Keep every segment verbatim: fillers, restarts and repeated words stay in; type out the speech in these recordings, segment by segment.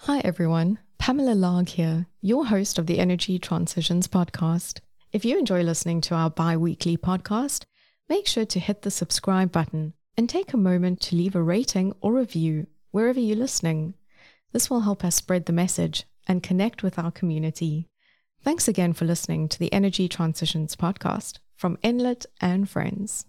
Hi everyone, Pamela Larg here, your host of the Energy Transitions podcast. If you enjoy listening to our bi-weekly podcast, make sure to hit the subscribe button and take a moment to leave a rating or review wherever you're listening. This will help us spread the message and connect with our community. Thanks again for listening to the Energy Transitions podcast from Enlit and Friends.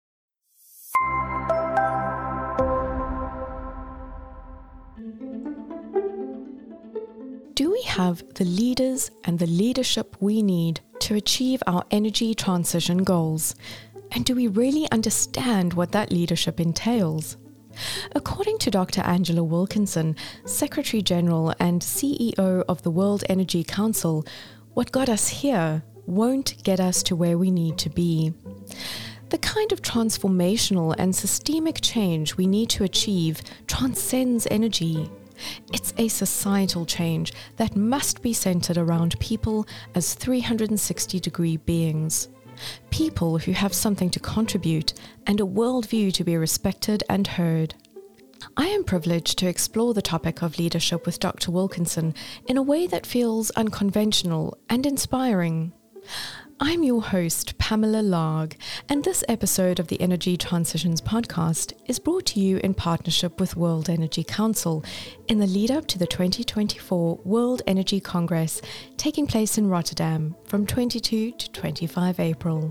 Do we have the leaders and the leadership we need to achieve our energy transition goals? And do we really understand what that leadership entails? According to Doctor Angela Wilkinson, Secretary General and C E O of the World Energy Council, what got us here won't get us to where we need to be. The kind of transformational and systemic change we need to achieve transcends energy. It's a societal change that must be centered around people as three hundred sixty degree beings. People who have something to contribute and a worldview to be respected and heard. I am privileged to explore the topic of leadership with Doctor Wilkinson in a way that feels unconventional and inspiring. I'm your host, Pamela Larg, and this episode of the Energy Transitions podcast is brought to you in partnership with World Energy Council in the lead up to the twenty twenty-four World Energy Congress taking place in Rotterdam from twenty-second to twenty-fifth April.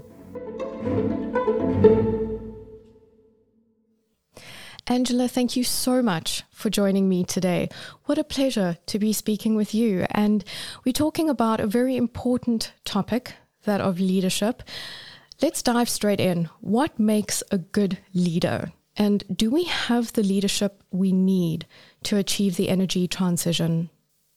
Angela, thank you so much for joining me today. What a pleasure to be speaking with you. And we're talking about a very important topic, that of leadership. Let's dive straight in. What makes a good leader? And do we have the leadership we need to achieve the energy transition?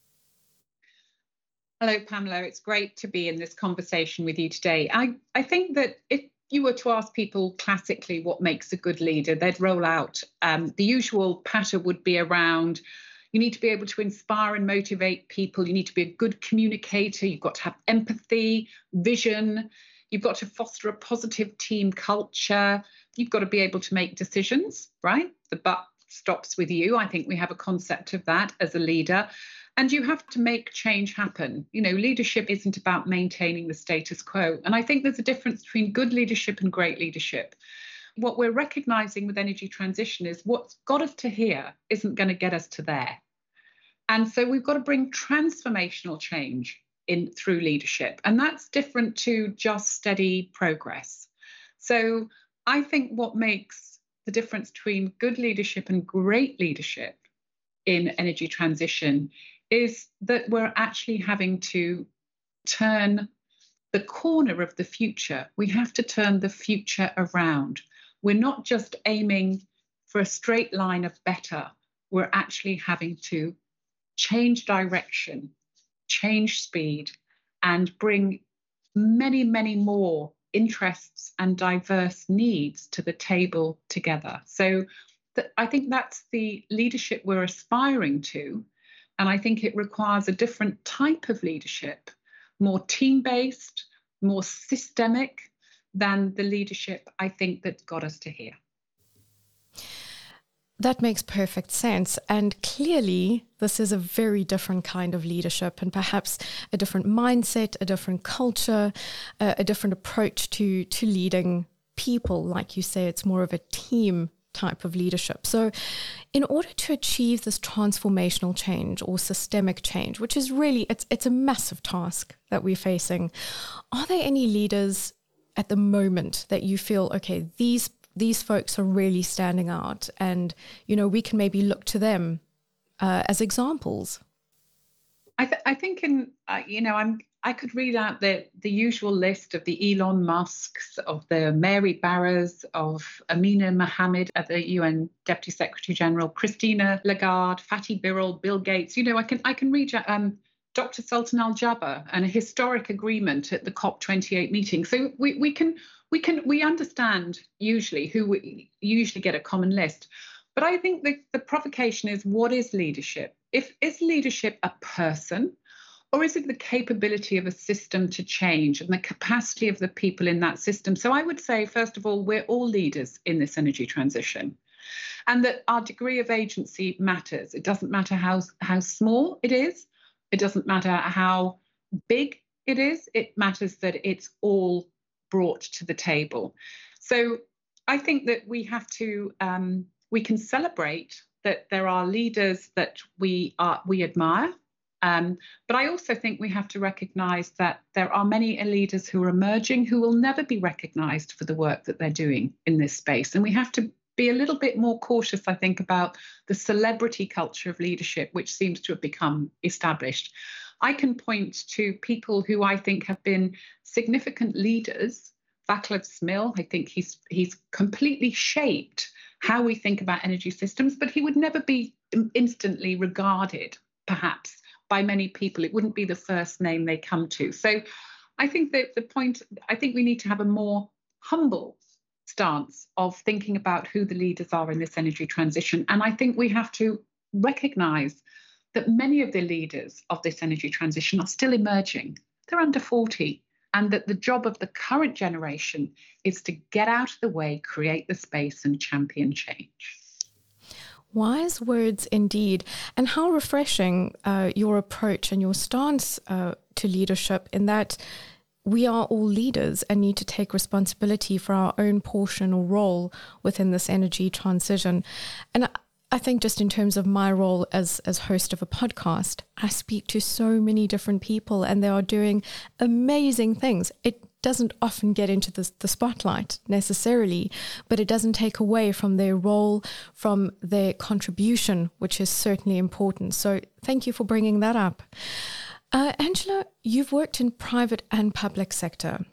Hello, Pamela. It's great to be in this conversation with you today. I, I think that if you were to ask people classically what makes a good leader, they'd roll out um, the usual pattern would be around you need to be able to inspire and motivate people. You need to be a good communicator. You've got to have empathy, vision. You've got to foster a positive team culture. You've got to be able to make decisions, right? The buck stops with you. I think we have a concept of that as a leader. And you have to make change happen. You know, leadership isn't about maintaining the status quo. And I think there's a difference between good leadership and great leadership. What we're recognizing with energy transition is what's got us to here isn't going to get us to there. And so we've got to bring transformational change in through leadership. And that's different to just steady progress. So I think what makes the difference between good leadership and great leadership in energy transition is that we're actually having to turn the corner of the future. We have to turn the future around. We're not just aiming for a straight line of better. We're actually having to change direction, change speed, and bring many, many more interests and diverse needs to the table together. So th- I think that's the leadership we're aspiring to. And I think it requires a different type of leadership, more team-based, more systemic, than the leadership I think that got us to here. That makes perfect sense. And clearly, this is a very different kind of leadership and perhaps a different mindset, a different culture, uh, a different approach to, to leading people. Like you say, it's more of a team type of leadership. So in order to achieve this transformational change or systemic change, which is really, it's it's a massive task that we're facing, are there any leaders at the moment that you feel, okay, these these folks are really standing out and, you know, we can maybe look to them uh, as examples? I, th- I think in, uh, you know, I'm I could read out the, the usual list of the Elon Musks, of the Mary Barras, of Amina Mohammed at the U N Deputy Secretary General, Christina Lagarde, Fatih Birol, Bill Gates. You know, I can I can read um, Doctor Sultan Al Jaber and a historic agreement at the COP twenty-eight meeting. So we, we can we can we understand usually who we usually get a common list. But I think the, the provocation is, what is leadership? If is leadership a person, or is it the capability of a system to change and the capacity of the people in that system? So I would say, first of all, we're all leaders in this energy transition. and that our degree of agency matters. It doesn't matter how, how small it is. It doesn't matter how big it is. It matters that it's all brought to the table. So I think that we have to, um, we can celebrate that there are leaders that we are we admire. Um, but I also think we have to recognise that there are many leaders who are emerging who will never be recognised for the work that they're doing in this space. And we have to be a little bit more cautious, I think, about the celebrity culture of leadership, which seems to have become established. I can point to people who I think have been significant leaders. Vaclav Smil, I think he's he's completely shaped how we think about energy systems, but he would never be instantly regarded, perhaps, by many people. It wouldn't be the first name they come to. So I think that the point, I think we need to have a more humble stance of thinking about who the leaders are in this energy transition. And I think we have to recognise that many of the leaders of this energy transition are still emerging. They're under forty. And that the job of the current generation is to get out of the way, create the space and champion change. Wise words indeed. And how refreshing uh, your approach and your stance uh, to leadership, in that we are all leaders and need to take responsibility for our own portion or role within this energy transition. And I, I think just in terms of my role as, as host of a podcast, I speak to so many different people and they are doing amazing things. It doesn't often get into the, the spotlight necessarily, but it doesn't take away from their role, from their contribution, which is certainly important. So thank you for bringing that up. Uh, Angela, you've worked in private and public sector.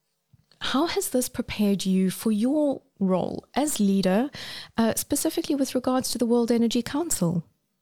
How has this prepared you for your role as leader, uh, specifically with regards to the World Energy Council?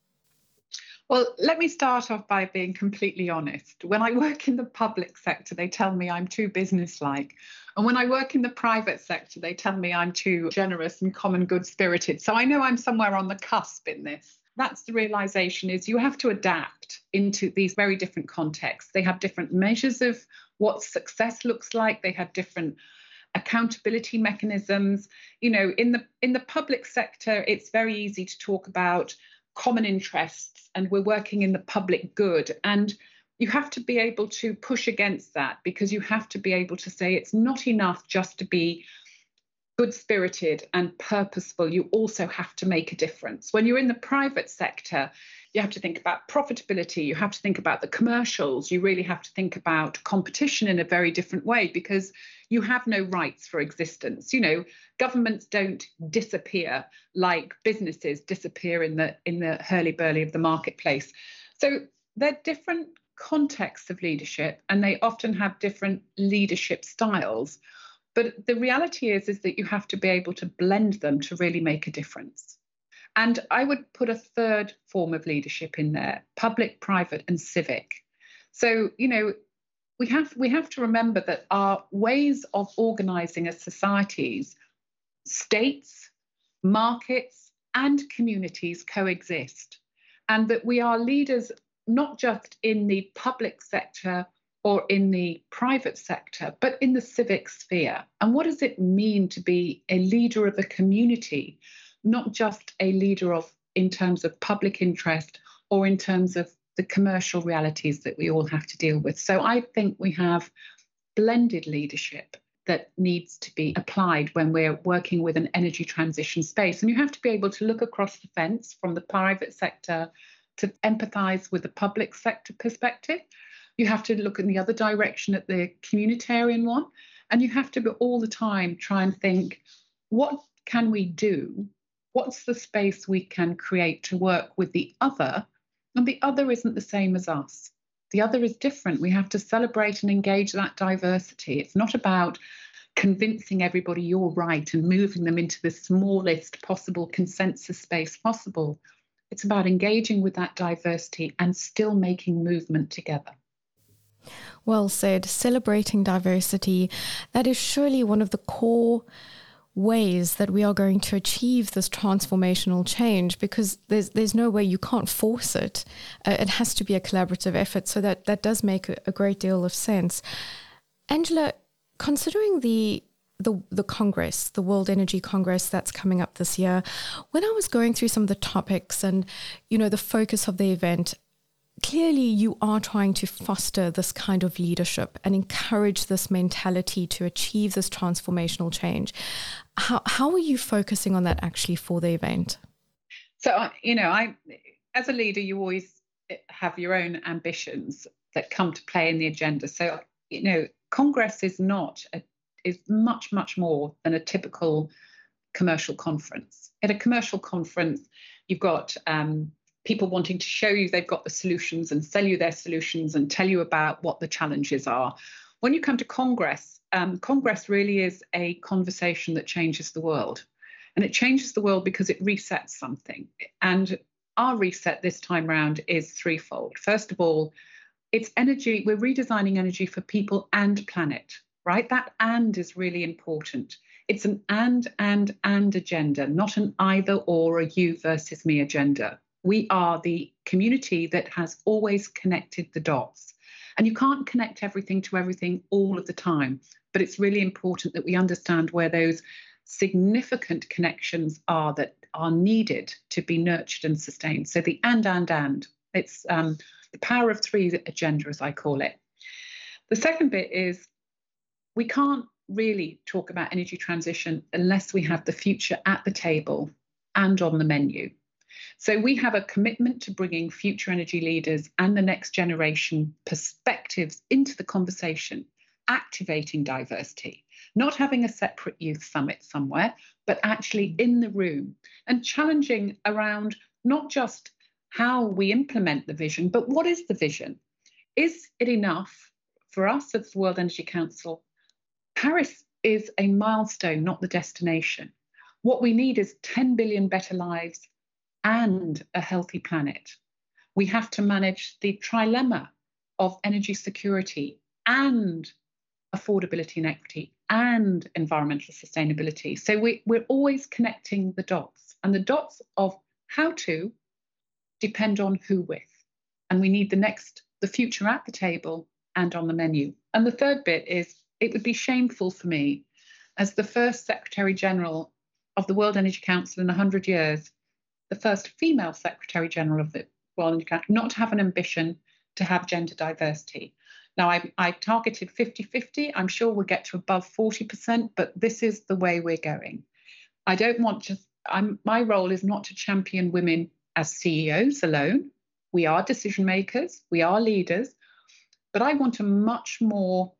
Well, let me start off by being completely honest. When I work in the public sector, they tell me I'm too businesslike. And when I work in the private sector, they tell me I'm too generous and common good spirited. So I know I'm somewhere on the cusp in this. That's the realization, is you have to adapt into these very different contexts. They have different measures of what success looks like. They have different accountability mechanisms. You know, in the in the public sector, it's very easy to talk about common interests and we're working in the public good. And you have to be able to push against that, because you have to be able to say it's not enough just to be good-spirited and purposeful. You also have to make a difference. When you're in the private sector, you have to think about profitability. You have to think about the commercials. You really have to think about competition in a very different way, because you have no rights for existence. You know, governments don't disappear like businesses disappear in the in the hurly-burly of the marketplace. So they're different contexts of leadership, and they often have different leadership styles. But the reality is, is that you have to be able to blend them to really make a difference. And I would put a third form of leadership in there: public, private, and civic. So, you know, we have we have to remember that our ways of organizing as societies, states, markets, and communities coexist. And that we are leaders not just in the public sector or in the private sector, but in the civic sphere. And what does it mean to be a leader of a community, not just a leader of in terms of public interest or in terms of the commercial realities that we all have to deal with? So I think we have blended leadership that needs to be applied when we're working with an energy transition space. And you have to be able to look across the fence from the private sector to empathise with the public sector perspective. You have to look in the other direction at the communitarian one. And you have to be all the time try and think, what can we do? What's the space we can create to work with the other? And the other isn't the same as us. The other is different. We have to celebrate and engage that diversity. It's not about convincing everybody you're right and moving them into the smallest possible consensus space possible. It's about engaging with that diversity and still making movement together. Well said. Celebrating diversity. That is surely one of the core ways that we are going to achieve this transformational change, because there's there's no way, you can't force it. Uh, it has to be a collaborative effort. So that, that does make a, a great deal of sense. Angela, considering the the the Congress, the World Energy Congress that's coming up this year, when I was going through some of the topics and, you know, the focus of the event, clearly you are trying to foster this kind of leadership and encourage this mentality to achieve this transformational change. How how are you focusing on that actually for the event? So, you know, I, as a leader, you always have your own ambitions that come to play in the agenda. So, you know, Congress is not a, is much, much more than a typical commercial conference. At a commercial conference, you've got um, people wanting to show you they've got the solutions and sell you their solutions and tell you about what the challenges are. When you come to Congress, um, Congress really is a conversation that changes the world. And it changes the world because it resets something. And our reset this time round is threefold. First of all, it's energy. We're redesigning energy for people and planet, right? That and is really important. It's an and, and, and agenda, not an either or, a you versus me agenda. We are the community that has always connected the dots. And you can't connect everything to everything all of the time. But it's really important that we understand where those significant connections are that are needed to be nurtured and sustained. So the and, and, and, it's um, the power of three agenda, as I call it. The second bit is we can't really talk about energy transition unless we have the future at the table and on the menu. So we have a commitment to bringing future energy leaders and the next generation perspectives into the conversation, activating diversity, not having a separate youth summit somewhere, but actually in the room and challenging around not just how we implement the vision, but what is the vision? Is it enough for us as the World Energy Council? Paris is a milestone, not the destination. What we need is ten billion better lives and a healthy planet. We have to manage the trilemma of energy security and affordability and equity and environmental sustainability. So we, we're always connecting the dots, and the dots of how to depend on who with. And we need the next, the future at the table and on the menu. And the third bit is it would be shameful for me as the first Secretary General of the World Energy Council in one hundred years, the first female Secretary General of the World Energy Council, not to have an ambition to have gender diversity. Now, I, I targeted fifty fifty. I'm sure we'll get to above forty percent, but this is the way we're going. I don't want to, I'm, my role is not to champion women as C E Os alone. We are decision makers, we are leaders, but I want a much more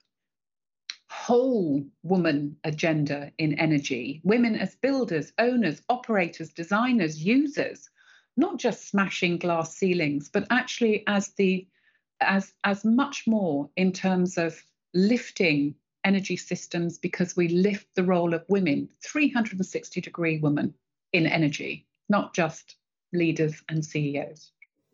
whole woman agenda in energy. Women as builders, owners, operators, designers, users, not just smashing glass ceilings, but actually as the as as much more in terms of lifting energy systems, because we lift the role of women, three hundred sixty degree women in energy, not just leaders and C E Os.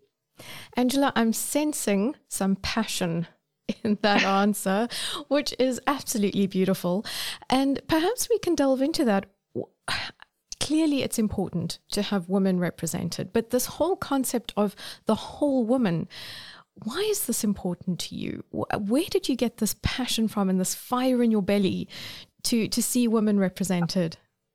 Angela, I'm sensing some passion in that answer, which is absolutely beautiful. And perhaps we can delve into that. Clearly, it's important to have women represented, but this whole concept of the whole woman, why is this important to you? Where did you get this passion from and this fire in your belly to, to see women represented?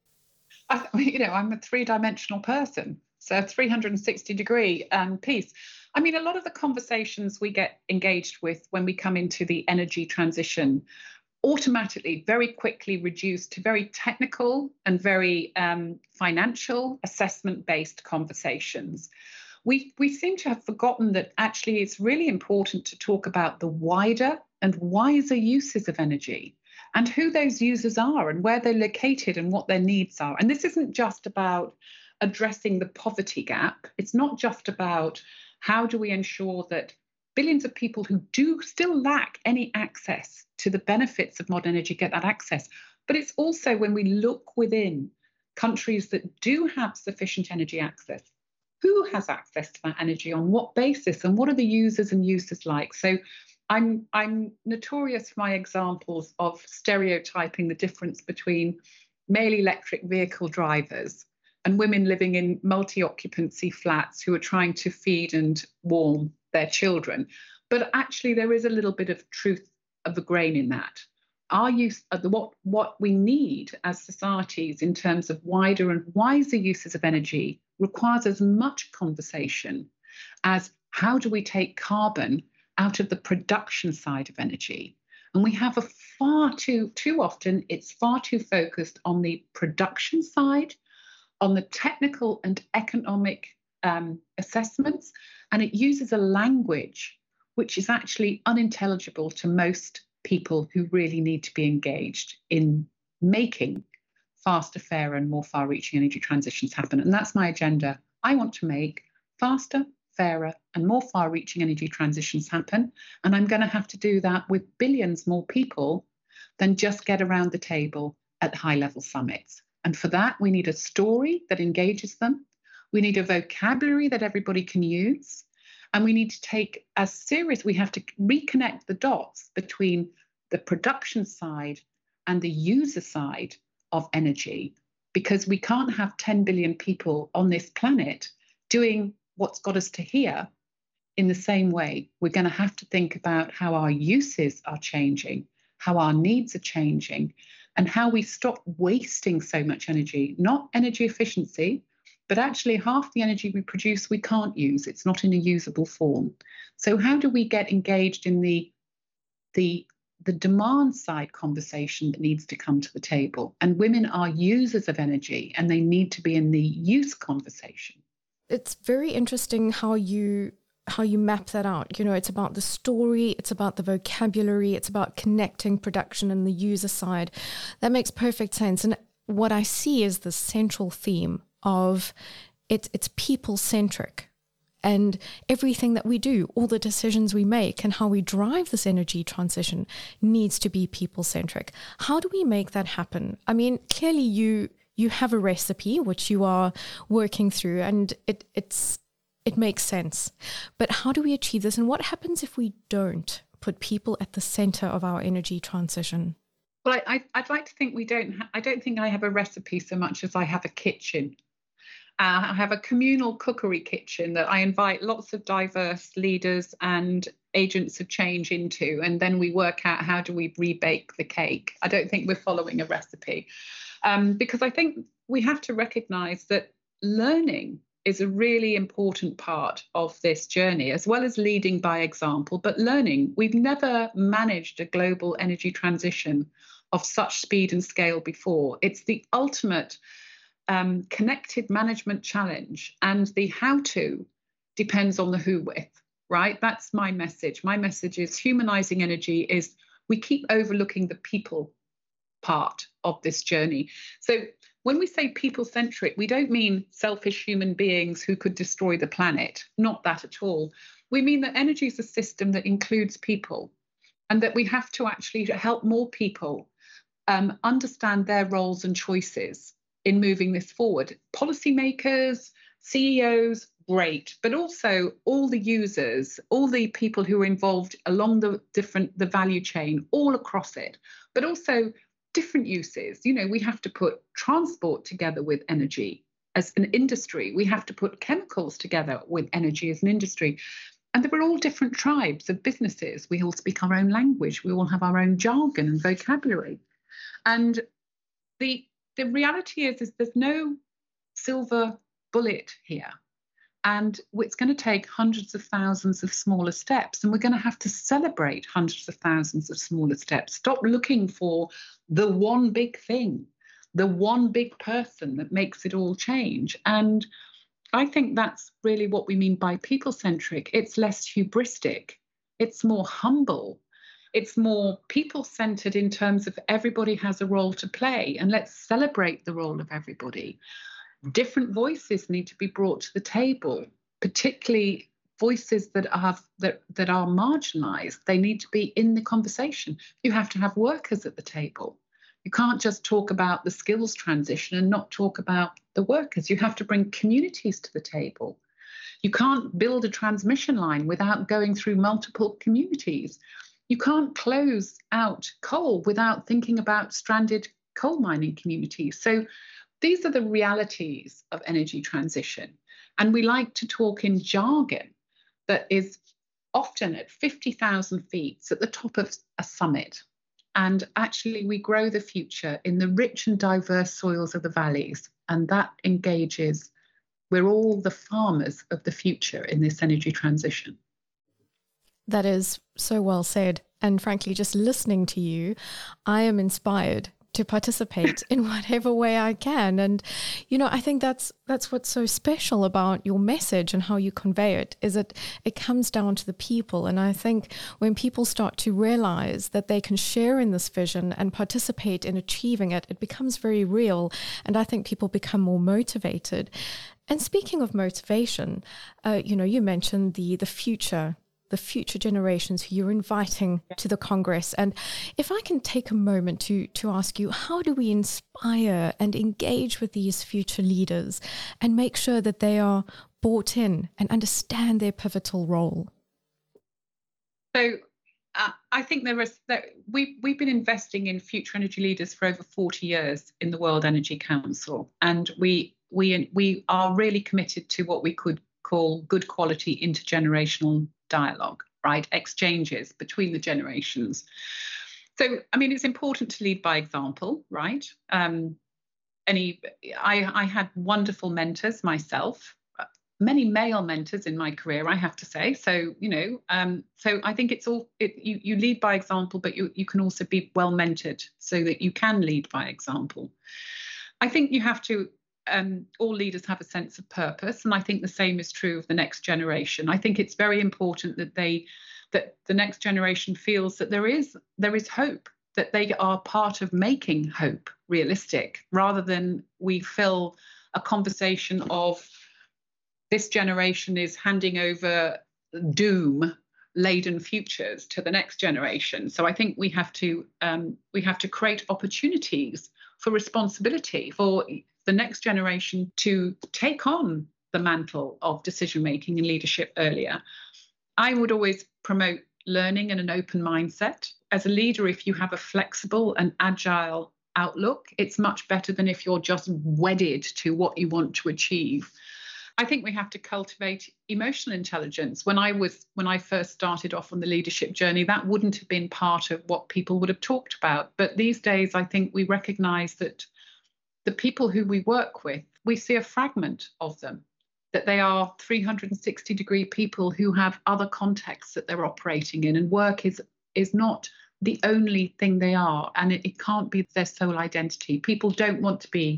I, you know, I'm a three-dimensional person, so three hundred sixty degree um, piece. I mean, a lot of the conversations we get engaged with when we come into the energy transition automatically, very quickly reduced to very technical and very um, financial assessment-based conversations. We, we seem to have forgotten that actually it's really important to talk about the wider and wiser uses of energy and who those users are and where they're located and what their needs are. And this isn't just about addressing the poverty gap. It's not just about how do we ensure that billions of people who do still lack any access to the benefits of modern energy get that access. But it's also when we look within countries that do have sufficient energy access, who has access to that energy, on what basis, and what are the users and users like? So I'm, I'm notorious for my examples of stereotyping the difference between male electric vehicle drivers and women living in multi-occupancy flats who are trying to feed and warm their children. But actually, there is a little bit of truth of the grain in that. our use of the what what we need as societies in terms of wider and wiser uses of energy requires as much conversation as how do we take carbon out of the production side of energy. And we have a far too, too often, it's far too focused on the production side, on the technical and economic um, assessments, and it uses a language which is actually unintelligible to most people who really need to be engaged in making faster, fairer, and more far-reaching energy transitions happen. And that's my agenda. I want to make faster, fairer, and more far-reaching energy transitions happen. And I'm going to have to do that with billions more people than just get around the table at high-level summits. And for that, we need a story that engages them. We need a vocabulary that everybody can use. And we need to take as serious, we have to reconnect the dots between the production side and the user side of energy, because we can't have ten billion people on this planet doing what's got us to here in the same way. We're going to have to think about how our uses are changing, how our needs are changing, and how we stop wasting so much energy, not energy efficiency, but actually half the energy we produce we can't use. It's not in a usable form. So how do we get engaged in the, the, the demand side conversation that needs to come to the table? And women are users of energy, and they need to be in the use conversation. It's very interesting how you how you map that out. You know, it's about the story, it's about the vocabulary, it's about connecting production and the user side. That makes perfect sense. And what I see is the central theme of it, it's people-centric. And everything that we do, all the decisions we make and how we drive this energy transition needs to be people-centric. How do we make that happen? I mean, clearly you you have a recipe which you are working through, and it it's it makes sense. But how do we achieve this? And what happens if we don't put people at the center of our energy transition? Well, I, I, I'd like to think we don't. Ha- I don't think I have a recipe so much as I have a kitchen. Uh, I have a communal cookery kitchen that I invite lots of diverse leaders and agents of change into, and then we work out how do we rebake the cake. I don't think we're following a recipe, um, because I think we have to recognise that learning is a really important part of this journey, as well as leading by example. But learning, we've never managed a global energy transition of such speed and scale before. It's the ultimate um, connected management challenge, and the how to depends on the who with, right? That's my message. My message is humanizing energy is we keep overlooking the people part of this journey. So when we say people-centric, we don't mean selfish human beings who could destroy the planet. Not that at all. We mean that energy is a system that includes people, and that we have to actually help more people um, understand their roles and choices in moving this forward. Policymakers, C E Os, great, but also all the users, all the people who are involved along the different the value chain, all across it, but also different uses. You know, we have to put transport together with energy as an industry. We have to put chemicals together with energy as an industry. And there are all different tribes of businesses. We all speak our own language. We all have our own jargon and vocabulary. And the the reality is, is there's no silver bullet here. And it's going to take hundreds of thousands of smaller steps. And we're going to have to celebrate hundreds of thousands of smaller steps. Stop looking for the one big thing, the one big person that makes it all change. And I think that's really what we mean by people-centric. It's less hubristic. It's more humble. It's more people-centered in terms of everybody has a role to play. And let's celebrate the role of everybody. Different voices need to be brought to the table, particularly voices that are that, that are marginalized. They need to be in the conversation. You have to have workers at the table. You can't just talk about the skills transition and not talk about the workers. You have to bring communities to the table. You can't build a transmission line without going through multiple communities. You can't close out coal without thinking about stranded coal mining communities. So these are the realities of energy transition. And we like to talk in jargon that is often at fifty thousand feet, at the top of a summit. And actually, we grow the future in the rich and diverse soils of the valleys. And that engages, we're all the farmers of the future in this energy transition. That is so well said. And frankly, just listening to you, I am inspired to participate in whatever way I can. And, you know, I think that's that's what's so special about your message and how you convey it, is it it comes down to the people. And I think when people start to realize that they can share in this vision and participate in achieving it, it becomes very real. And I think people become more motivated. And speaking of motivation, uh, you know, you mentioned the the future the future generations who you're inviting to the Congress. And if I can take a moment to to ask you, how do we inspire and engage with these future leaders and make sure that they are bought in and understand their pivotal role? So uh, I think there is that we we've been investing in future energy leaders for over forty years in the World Energy Council, and we we we are really committed to what we could call good quality intergenerational dialogue, right? Exchanges between the generations. So, I mean, it's important to lead by example, right? Um, any, I, I had wonderful mentors myself, many male mentors in my career, I have to say. So, you know, um, so I think it's all, it, you, you lead by example, but you, you can also be well mentored so that you can lead by example. I think you have to Um, all leaders have a sense of purpose, and I think the same is true of the next generation. I think it's very important that they, that the next generation feels that there is there is hope, that they are part of making hope realistic, rather than we fill a conversation of this generation is handing over doom-laden futures to the next generation. So I think we have to um, we have to create opportunities for responsibility for the next generation to take on the mantle of decision making and leadership earlier. I would always promote learning and an open mindset. As a leader, if you have a flexible and agile outlook, it's much better than if you're just wedded to what you want to achieve. I think we have to cultivate emotional intelligence. When I was when I first started off on the leadership journey, that wouldn't have been part of what people would have talked about. But these days, I think we recognize that the people who we work with, we see a fragment of them, that they are three hundred sixty degree people who have other contexts that they're operating in, and work is is not the only thing they are, and it, it can't be their sole identity. People don't want to be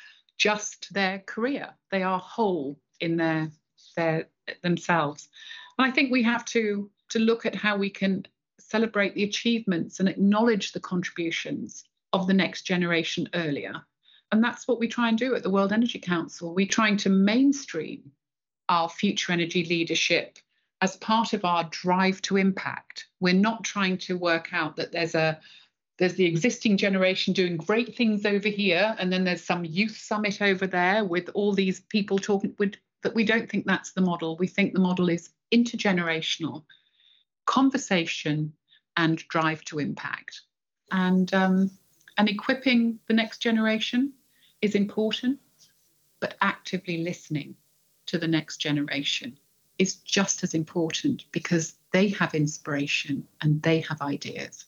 just their career. They are whole in their their themselves. And I think we have to to look at how we can celebrate the achievements and acknowledge the contributions of the next generation earlier. And that's what we try and do at the World Energy Council. We're trying to mainstream our future energy leadership as part of our drive to impact. We're not trying to work out that there's a there's the existing generation doing great things over here, and then there's some youth summit over there with all these people talking with that. We don't think that's the model. We think the model is intergenerational conversation and drive to impact. And um, and equipping the next generation is important, but actively listening to the next generation is just as important, because they have inspiration and they have ideas.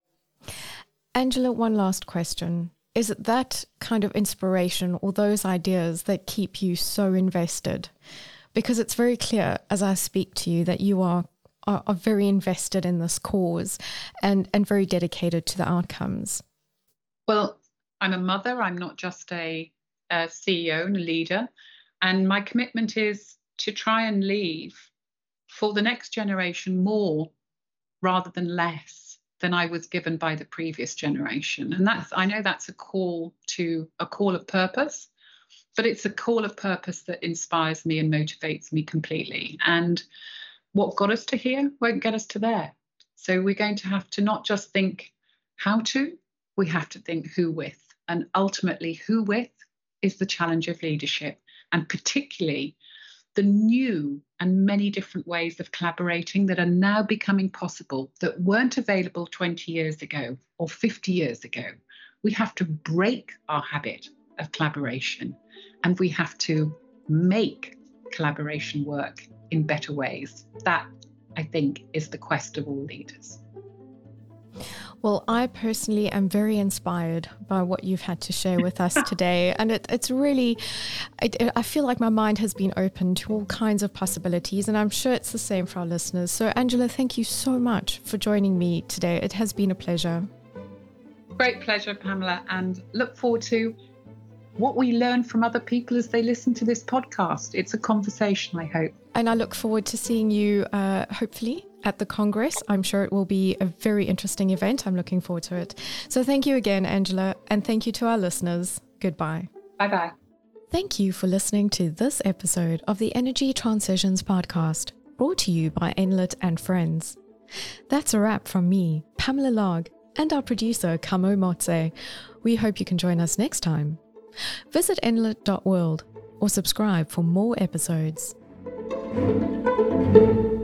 Angela, one last question. Is it that kind of inspiration or those ideas that keep you so invested? Because it's very clear as I speak to you that you are are, are very invested in this cause and, and very dedicated to the outcomes. Well, I'm a mother. I'm not just a, a C E O and a leader. And my commitment is to try and leave for the next generation more rather than less than I was given by the previous generation. And that's, I know that's a call to a call of purpose, but it's a call of purpose that inspires me and motivates me completely. And what got us to here won't get us to there. So we're going to have to not just think how to, we have to think who with. And ultimately, who with is the challenge of leadership, and particularly the new and many different ways of collaborating that are now becoming possible that weren't available twenty years ago or fifty years ago. We have to break our habit of collaboration, and we have to make collaboration work in better ways. That, I think, is the quest of all leaders. Well, I personally am very inspired by what you've had to share with us today. And it, it's really, it, I feel like my mind has been open to all kinds of possibilities. And I'm sure it's the same for our listeners. So, Angela, thank you so much for joining me today. It has been a pleasure. Great pleasure, Pamela. And look forward to what we learn from other people as they listen to this podcast. It's a conversation, I hope. And I look forward to seeing you, uh, hopefully, at the Congress. I'm sure it will be a very interesting event. I'm looking forward to it. So thank you again, Angela, and thank you to our listeners. Goodbye. Bye-bye. Thank you for listening to this episode of the Energy Transitions podcast, brought to you by Enlit and Friends. That's a wrap from me, Pamela Log, and our producer, Kamo Motse. We hope you can join us next time. Visit enlit dot world or subscribe for more episodes.